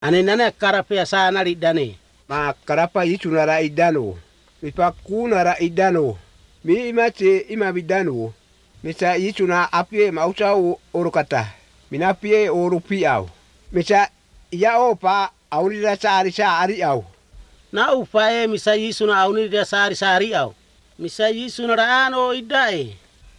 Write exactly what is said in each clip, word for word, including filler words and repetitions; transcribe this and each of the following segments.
Ane nana karapea sana lidane. Ma karapa itu nara idano. Mi paku nara idano. Mi imache ima bidano. Misa itu na apie mausa orokata. Mina pie orupi au. Misa iya opa aunira sari sari au. Na upae misa yisu na aunira sari sari au. Misa yisu na ano idae.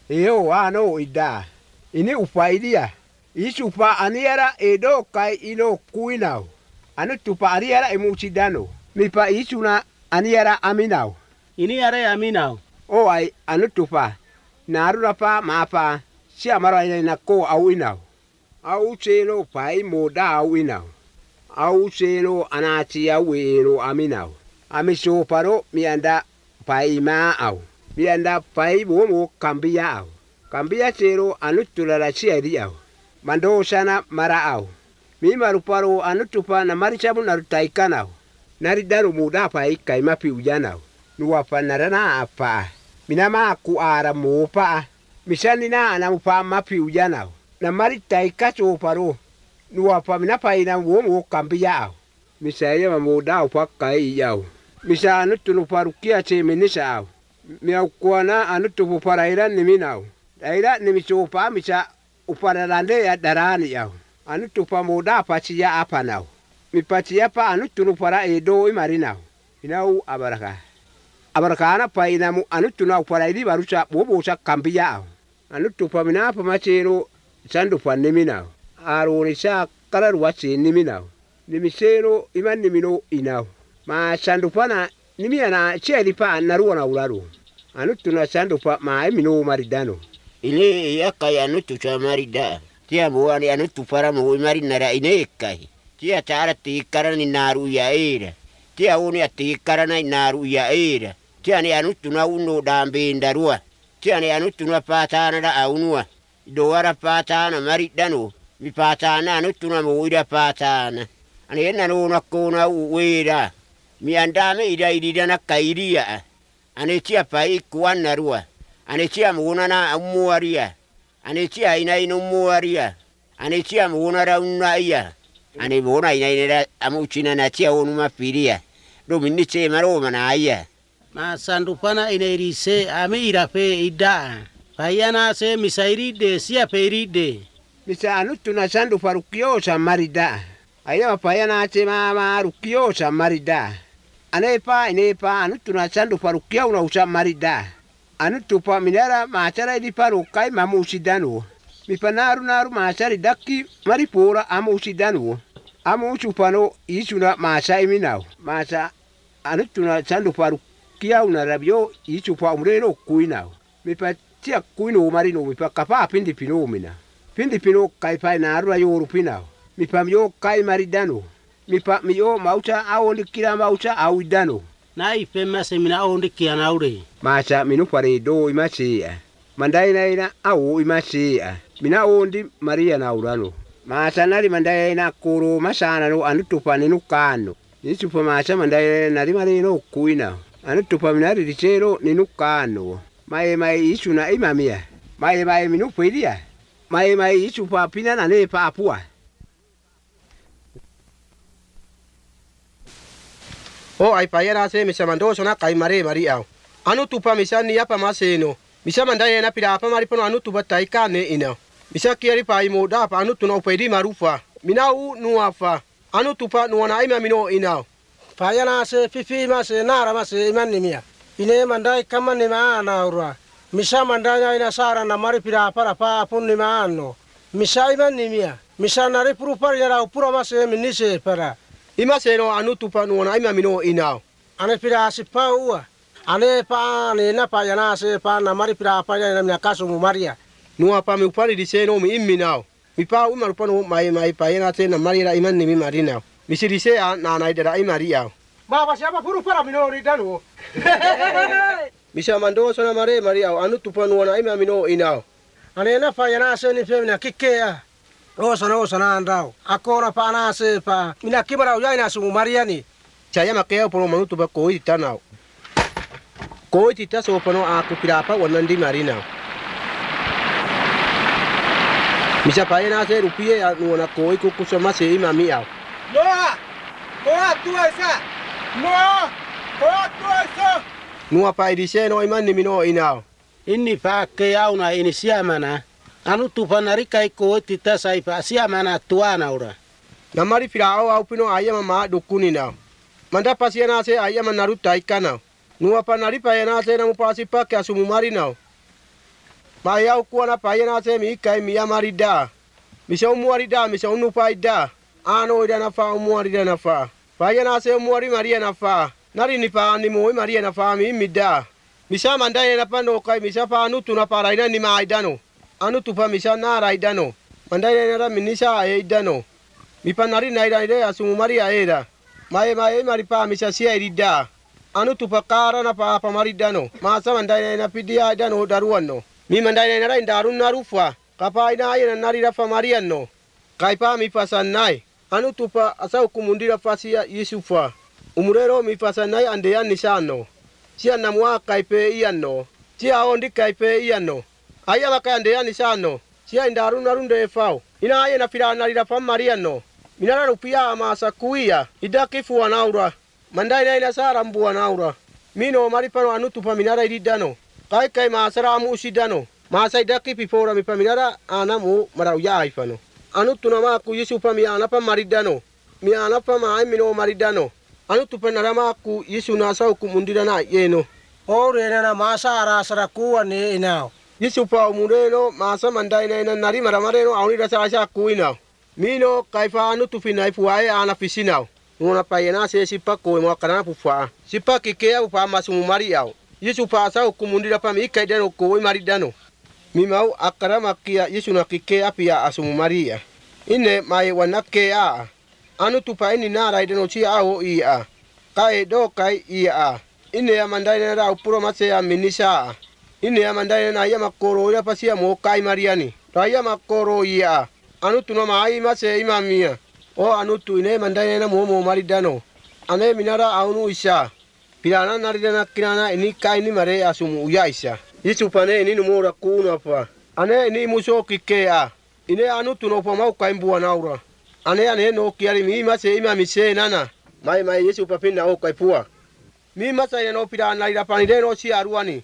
Eo ano ida. Ini upai dia. Isu upa aniara edo kai ino kuinau. Anu tupa aniara emucidano. Mipa isu na aniara aminau. Ini are aminau. O ai anu tupa. Naru pa mapa. Si amara ina na ko au inau. Au selo pai moda au inau. Au selo anati au ero aminau. Amiso paro mianda pai ma au. Mianda pai bomo kambia au. Kambia selo anu tulala si au. Mando sana mara au. Mi maruparo anu tupa na marisabu narutaikanau. Nari daru muda pai kai mapi ujanau. Nuapa narana apa. Minama aku ara mopa. Misani na anamupa mapi ujanau. Na maritaika so paro. Nuapa minapa ina womo kambia au. Misaya mamuda upa kai yau. Misa anu tunu parukia che menisa au. Miaukuana anu tupu paraira niminau. Daira nimisopa misa uparalande ya darani yau. Anu tupa muda pachi ya apa nau. Mi pachi ya pa anu tunu para edo imarinau. Inau abaraka. Abarakana pa inamu anu tunu uparaidi barusa bobo sa kambia au. Anu tupa minapa machero sandu pa niminau. Aro nisa kararuwachi niminau. Nimisero iman nimino inau. Ma sandu pa na nimiana cheli pa naruwa na ularu. Anu tunu sandu pa ma emino maridano. Ile ya kaya anu tuca marida. Tia buani anu tupara mu mari nara ine kai. Tia tara ti karani naru ya era. Tia uni ati karana naru ya era. Tia ni anu tuna uno dambe ndarua. Tia ni anu tuna patana da aunua. Doara patana mari dano. Mi patana anu tuna mu ida patana. Ani ena no nakona uwera. Mi andame ida ida na kairia. Ani tia pai kuan narua. Ane tia muunana umuaria. Ane tia ina ina umuaria. Ane tia muunara unaia. Ane muuna ina ina amuchina na tia onuma piria. Domini che maroma na aya. Ma sandupana ina irise ame irape ida. Payana se misairide sia peride. Misa anu tuna sandu parukio sa marida. Aya payana che mama rukio sa marida. Ane pa ine pa anu tuna sandu parukio na usa marida. Anu tupa minera maachara di paru kai mamu usidanu. Mi panaru naru maachari daki maripora amu usidanu. Amu usupano isuna maasa iminau. Maasa anu tuna sandu paru kia una rabio isupa umreno kuinau. Mi pa tia kuino marino mi pa kapa pindi pino mina. Pindi pino kai pai naru ayo rupinau. Mi pa mio kai maridanu. Mi pa mio maucha au kira maucha au idanu. Na ipema semina ondi kiana ure. Masa minu pare do imasia. Mandai na ina au imasia. Mina ondi Maria na urano. Masa nari mandai na koro masana no anu tupa ninu kano. Nisu pa masa mandai nari mari no kuina. Anu tupa minari dicero ninu kano. Mai mai isu na imamia. Mai mai minu pedia. Mai mai isu pa pina na ne pa apua. O ai payera se misa mando sona kai mare mari au. Anu tupa misa ni apa maseno. Misa mandai na pira apa mari pono anu tupa tai kane ina. Misa kiari pai moda apa anu tuna upedi marufa. Mina u nuafa. Anu tupa nuana ima mino ina. Payana se fifi ma se nara ma se iman nimia. Ine mandai kama ni maana ura. Misa mandai ina sara na mari pira apa apa pun ni maano. Misa iman nimia. Misa nari puru pari yara upura ma se minise para. Ima seno anu tupa nuana ima mino ina. Ane pira sipa ua. Ane pa ane na pa yana se pa na mari pira pa yana mina kaso mu maria. Nua pa mi upari di seno mi immi nao. Mi pa uma rupano mai mai pa yana te na mari ra iman ni mi mari nao. Mi si di se na na ida ra imari au. Baba siapa puru para mino ri danu. Misa mando sona mare mari au anu tupa nuana ima mino ina. Ane na pa yana se ni femina kikea. O sana o sana andau. Akora pa na se pa mina kibara u yaina su mariani. Saya makeo pono manu tupa koi tanau. Koi tita so pono aku pirapa wanandi marina. Misa pa na se rupie nuana koi kuku sama se imami au. Doa. Koa tuesa. No. Koa tuesa. Nuo paidise no iman ni mino inao. Inni paakke auna ini siamana. Anu tupana rikai kooti tasai pa siamana tuana ura. Namari firao au pino ayama ma dukuni nao. Manda pasiana se ayama naruta ikana. Nuo panari payana se namu pasi pakke asumumari nao. Mayau kuana payana se mi kai mi amarida. Misa umuarida misa unupaida. Ano ida nafa umuarida nafa. Payana se umuari maria nafa. Nari ni pa ni moi maria nafa mi mida. Misa mandai na pano kai misa pa anu tuna paraina ni maidano. Anu tupa misa na raidano. Mandai na minisa aidano. Mi panari na ida asumumari aida. Mae mae maripa misa sia irida. Anu tupa kara na pa pamaridano. Masa mandai na pidia dano daruano. Mi mandai na rai darun narufa. Kapa ina ayana nari rafa mariano. Kaipa mi pasanai. Anu tupa asau kumundira fasia Yusufa. Umurero mi pasanai andean nisano. Sia namwa kaipe iano. Sia ondi kaipe iano. Aya maka andean nisano. Sia indarun narunde fau. Ina ayana fira nari rafa mariano. Minara rupia ama sakuia. Ida kifu anaura. Mandai na ina sarambu anaura. Mino maripano anu tupa minara iridano. Kai kai masara amu usidano. Masa idaki pipora mi paminara anamu marauya aifano. Anu tunama ku Yesu pa mi anapa maridano. Mi anapa ma mino maridano. Anu tupanarama ku Yesu nasa ku mundira na yeno. Ore na masa arasara kuwa ni inao. Yesu pa umureno masa mandai na ina nari maramareno auni rasa asa ku inao. Mino kaifa anu tufinai fuae ana fisinao. Ngona payena se sipa ko mo kana pufa. Sipa kikea upa masumumari yao. Yesu pa asa ku mundira pa mi kaidano ko maridano. Mimau akara makia Yesu na kike apia asumu Maria. Ine mai wanake a. Anu tupa ini nara ideno chi ao ia. Kai do kai ia. Ine ya mandai na ra upuro mase ya minisa. Ine ya mandai na ya makoro ya pasia mo kai Mariani. Raya makoro ia. Anu tuna mai mase imamia. O anu tu ine mandai na mo mo maridano. Ane minara aunu isa. Pirana naridana kirana ini kai ni mare asumu uya isa. Yesu pane ini numora kuno apa. Ane ini muso kikea. Ine anu tuno pa mau kaimbu naura. Ane ane no kiari mi mase ima mise nana. Mai mai Yesu papina o kaipua. Mi masa ina no pira na ira pani de no si aruani.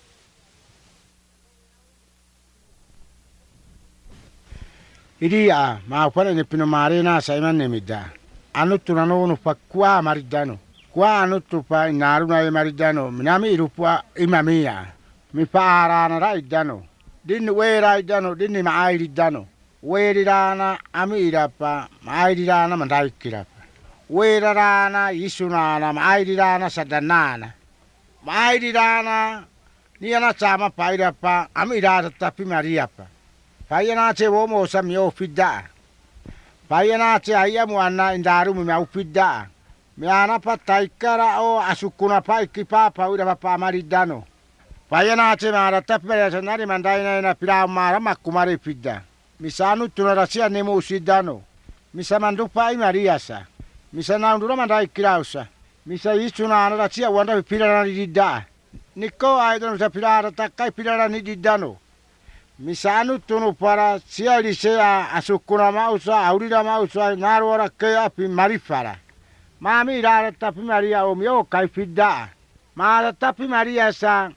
Idia ma fara ne pino mare na sa ima ne mida. Anu tuno no no pakwa maridano. Kwa anu tupa inaru na maridano. Minami irupwa imamia. Mi parana raidano. Dini we raidano, dini maaidano. We rirana amirapa, maaidana mandaikirapa. We rana isunana, maaidana sadanana. Maaidana niana sama pairapa, amirata tapi mariapa. Payana che womo samyo fidda. Payana che ayamu anna indaru mi mau fidda. Mi anapa taikara o asukuna paikipa paura pa maridano. Payana che mara tapere sanari mandai na pira mara makumari fidda. Misanu tunarasia nemo usidano. Misa mandu pai mariasa. Misa naundura mandai kirausa. Misa isuna anarasia wanda pira na didda. Niko aidon sa pira takai pira ni diddano. Misanu tunu para sia lisea asukuna mausa aurira mausa narwara ke api marifara. Mami rara tapi maria o mio kai fidda. Mara tapi maria sa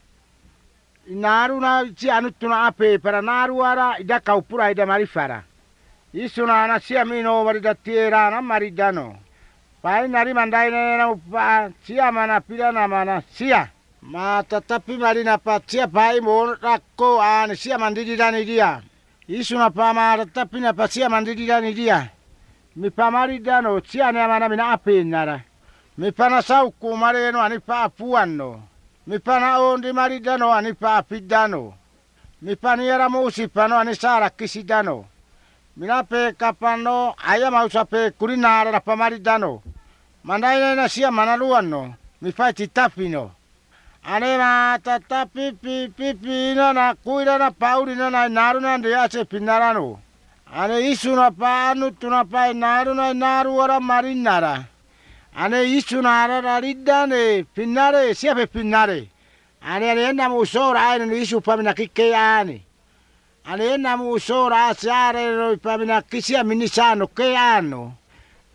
naru na ci anu tuna ape para naru ara ida kaupura ida marifara. Isuna na sia mino marida tiera na maridano. Pai nari mandai na upa sia mana pira na mana sia. Ma tatapi marina pa sia pai mo rakko an sia mandidi dani dia. Isuna pa ma tatapi na pa sia mandidi dani dia. Mi pa maridano sia na mana mina ape nara. Mi pa na sau ku mareno ani pa apuano. Mi pana ondi maridano ani pa pidano. Mi paniera musi pano ani sara kisidano. Mina pe kapano aya mausa pe kurinara ra pa maridano. Mandai na sia manaluano. Mi fai titapino. Ane ma tatapi pi pi pi na na kuira na pauri na na naru na ndia se pinarano. Ane isu na pa anu tuna pa naru na naru ora marinara. Ane isu na ara ridane pinare sia pe pinare. Ane ane na musora ane isu pa mina kike ane. Ane na musora asare no pa mina kisia minisano ke ano.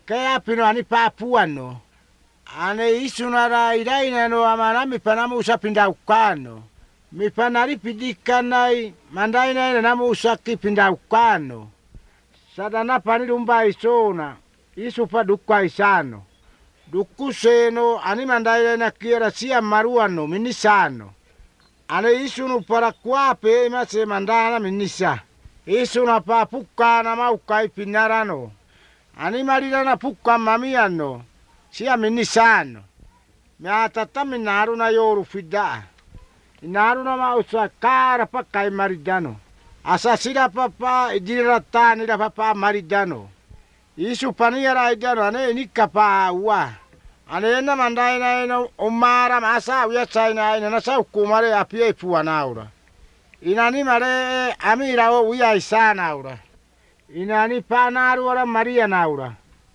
Kaya pino ani papuano. Ane isunara iraina no amana mi panamu usapinda ukano. Mi panari pidikanai mandaina ina namu usaki pinda ukano. Sadana pani lumba isona. Isu pa dukwa isano. Duku seno ani mandaina ina kira siya maruano minisano. Ane isunu para kuape ima se mandana minisa. Isuna pa pukana maukai pinarano. Ani marina na pukka mamiano. Sia minisano. Mea tata minaru na yoru fida. Inaru na mausa kara pa kai maridano. Asa sida papa idirata nida papa maridano. Isu paniara idano ane inika pa ua. Ane ena mandai na ena umara masa uya chaina ena nasa ukumare apie ipuwa naura. Inani mare amira o uya isa naura. Inani pa naru ora Maria naura.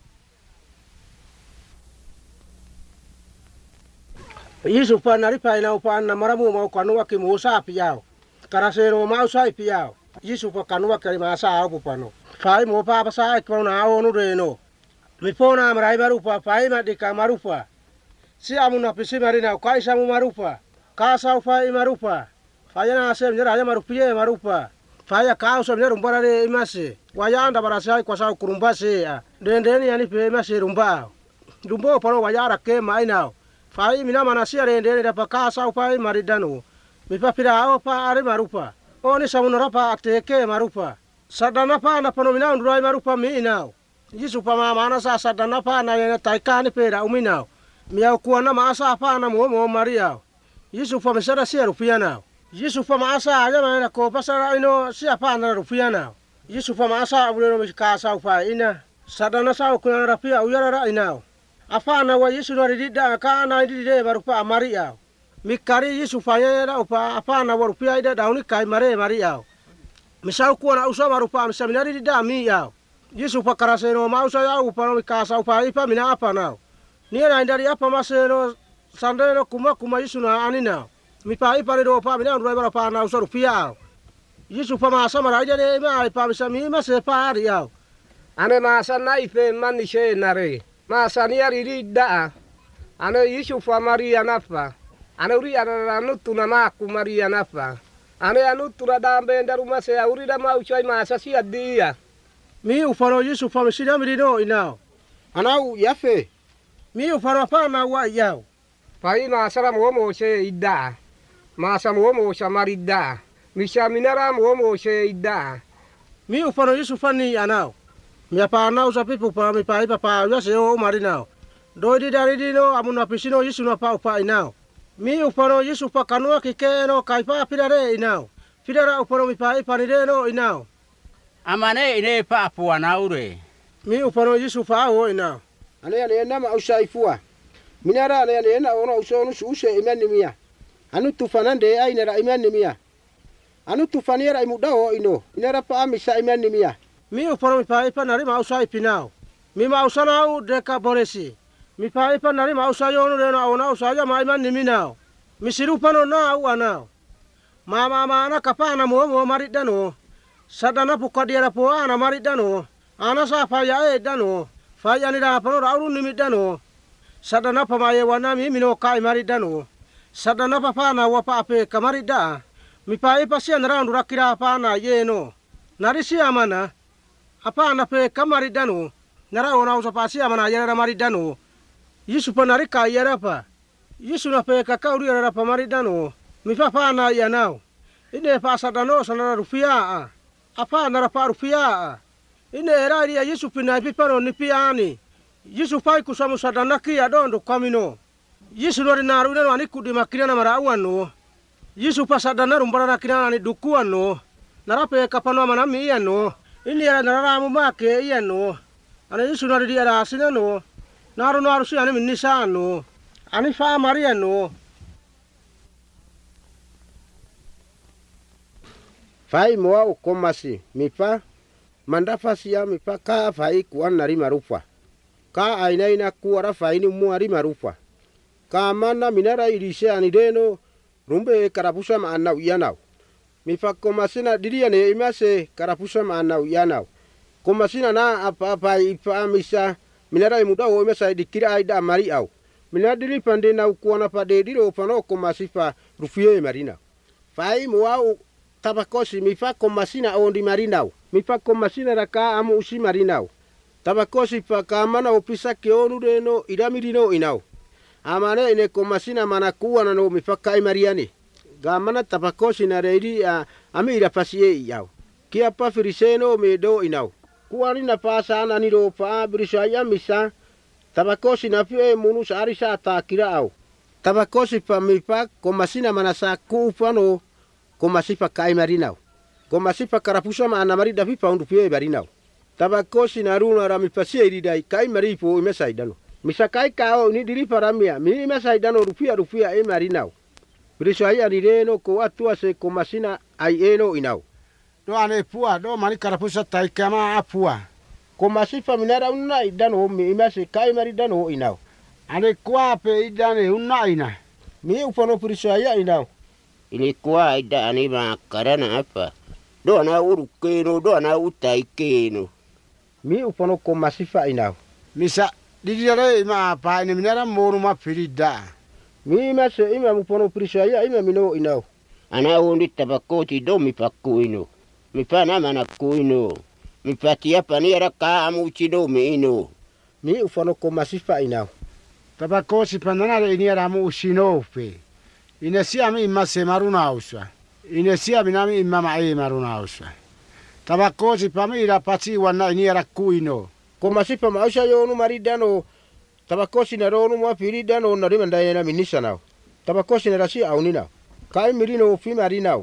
Yesu pa nari pa ina upa na maramu mau kanua ki musa piao. Karasero mau sai piao. Yesu pa kanua kari masa au pano. Fai mo pa pa sai ko na au no reno. Mi pona marai marupa fai ma di kamarupa. Si amu na pisi marina kai samu marupa. Ka sau fai marupa. Fai na sem jera ya marupie marupa. Fai ka so jera rumbara re imase. Wayanda barasai kwa sau kurumbase a. Dendeni ani pe imase rumba. Rumbo pano wayara ke mai nao. Fai mina manasia rende da pakasa upai maridano. Mi papira ao pa are marupa. Oni samunara pa ateke marupa. Sadana pa na pano mina undurai marupa mi inao. Yesu pa mana sa sadana pa na yana taikani pera uminao. Mi au kuana masa pa na mo mo Maria. Yesu pa mesara sia rupiana. Yesu pa masa aya na ko pasara ino sia pa na rupiana. Yesu pa masa ulero mi kasa upai ina. Sadana sa kuana rapia uyara inao. Afana wa Yesu no ridida kana idide barupa Maria. Mikari Yesu fayera upa afana wa rupia ida dauni kai mare Maria. Misau kuana usa barupa misaminari dida mi yao. Yesu pa karaseno mausa ya upa no mikasa upa ipa mina apa nao. Ni na indari apa maseno sandeno kuma kuma Yesu na anina. Mipa ipa ni do pa mina ndrai barupa na usa rupia. Yesu pa masa mara ida de ma ipa misami mase pa ari yao. Ane masa na ife manishe nare. Masania ririda. Ane Yesu fa Maria nafa. Ane uri ananutu na maku Maria nafa. Ane anutu na dambe ndaruma se uri da mauchai masa si adia. Mi ufano Yesu fa misida mirino inao. Anau yafe. Mi ufano pa na wa yao. Pai masara momo se ida. Masa momo sa marida. Misa minara momo se ida. Mi ufano Yesu fa ni anao. Mi apa na usa pipu pa mi pa ipa pa ya se o marinao. Doi di dari dino amuna pisino Yesu na pa upa inao. Mi ufano Yesu pa kanua kikeno kai pa pirare inao. Pirara ufano mi pa ipa ni reno inao. Amane ine pa apua naure. Mi ufano Yesu pa o inao. Ane ane nama usa ifua. Minara ane ane na ona usa onu use imani mia. Anu tufanande ai nera imani mia. Anu tufaniera imudao ino. Inara pa amisa imani mia. Mi ufano mi pa ipa nari mausa ipinao. Mi mausa nau deka boresi. Mi pa ipa nari mausa yonu reno auna usaya maiman ni minao. Mi sirupano nau anao. Mama mana kapana mo mo maridano. Sadana pukadiara po ana maridano. Ana sa faya e dano. Faya ni da pano rauru ni midano. Sadana pamaye wana mi mino kai maridano. Sadana papana wapa ape kamarida. Mi pa ipa siya narandu rakira apana yeno. Nari siya mana. Apa na pe kamaridano nara ona usa pasi amana yara maridano Yesu pa nari ka yara pa Yesu na pe kakauri yara pa maridano mi pa pa na yanao ine pa sadano sana rufia apa nara pa rufia ine era dia Yesu pina pipano ni piani Yesu pa ku samu sadana ki adondo kamino Yesu no na ru no ani kudi makina na mara wano Yesu pa sadana rumbara na kina ni dukuano nara pe kapano amana mi yano ini era nara mu make iya no ana Yesu na di era asina no naru naru si ani minisa no ani fa Maria no Fai moa o komasi mipa mandafa sia mipa ka fai kuan nari marufa ka aina ina kuara fai ni muari marufa ka mana minara irise ani deno rumbe karapusa ma anau ianau mifa komasina diria ne imase karapusa ma anau ianau komasina na apa apa ipa misa minara muda o mesa dikira aida mari au mina dili pande na kuana pade dilo pano ko masifa rufie marina fai mo au tabakosi mi fa ko masina ondi marina mi fa ko masina raka amu usi marina tabakosi pa kamana opisa ke onu deno idamirino inau amane ine ko masina mana kuana no mi fa kai mariani gamana tabakosi na reidi a amira pasie yau kia pa firiseno me do inau kuani na pasa na ni do pa brisaya misa tabakosi na pie munu sari sa ta kira au tabakosi pa mi pa ko masina mana sa ku pano ko masifa kai marinau ko masifa karapusa ma ana mari dafi pa undu pie marinau tabakosi na runa rami pasie ridai kai mari po imesa idano misa kai kao ni diri paramia mi imesa idano rupia rupia e marinau brisaya ni reno ko atua se ko masina ai eno inau do ane pua do mani karapusa tai kama apua ko masifa minara unna idano mi imase kai mari dano inau ane kwa pe idane unna ina mi upano brisaya inau ini kwa ida ani ma karana apa do na urukeno do na utaikeno mi upano ko masifa inau misa didire ma pa ni minara moru ma pirida mi mase ima upano brisaya ima mino inau ana undi tabakoti do mi pakuino mi pana mana kuino mi patia paniera ka amuchi do mi ino mi upano ko masifa inau tabakosi panana ini era mu usino pe inesia mi mase maruna uswa inesia minami mama e maruna uswa tabakosi pamira pati wana ini era kuino ko masifa mausha yonu maridano tabakosi na ronu ma piridano na rimanda yana minisa nau tabakosi na rasi aunina kai mirino fi marinau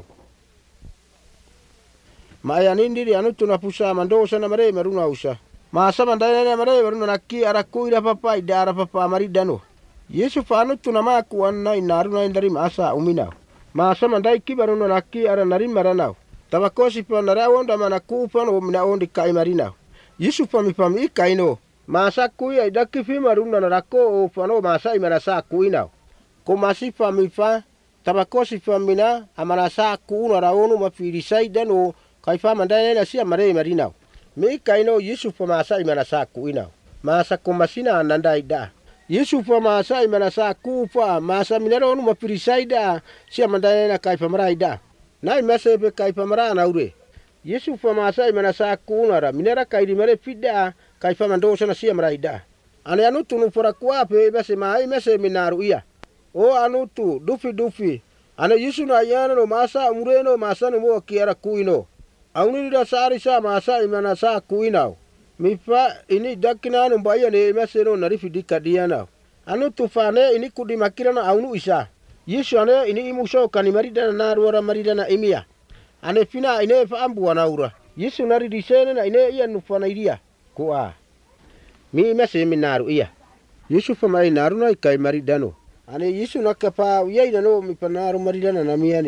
maya nindiri anu tunapusa mandosa na mare maruna usa masa mandaya na mare maruna nakki arakuira papa idara papa maridano Yesu fanu tunama kuanna inaruna indari masa umina masa mandai kibaruna nakki ara nari maranau tabakosi pa nara onda mana kupan o mina ondi kai marina Yesu pami pami kaino masa kuya idaki fi maruna narako o fano masa imarasa kuinau ko masi pami fa tabakosi famina amana sa kuuna raonu mafirisai dano kaifa mandai na sia mare marina me kaino Yesu pa masa imana sa kuinau masa ko masina nanda ida Yesu pa masa imana sa kupa masa minaronu mafirisai da sia mandai na kaifa maraida nai masa pe kaifa mara na ure Yesu pa masa imana sa kuuna ra minara kairi mare fida kaifa mando sana sia maraida ane anu tunu fora kwa pe base mai mese minaru ia o anu tu dufi dufi ane Yesu na yana no masa umureno masa no mo kiara kuino auni da sari sa masa imana sa kuinau mifa ini dakina no baya ne mese no narifi dikadiana anu tu fane ini kudi makira na aunu isa Yesu ane ini imusho kanimarida na ruara marida na imia ane fina ine fa ambu anaura Yesu nari disene na ine iya nufana iria kua mi mese minaru iya Yesu fa mai naru na kai maridano ane Yesu nakapa uyai no mi panaru maridana na miani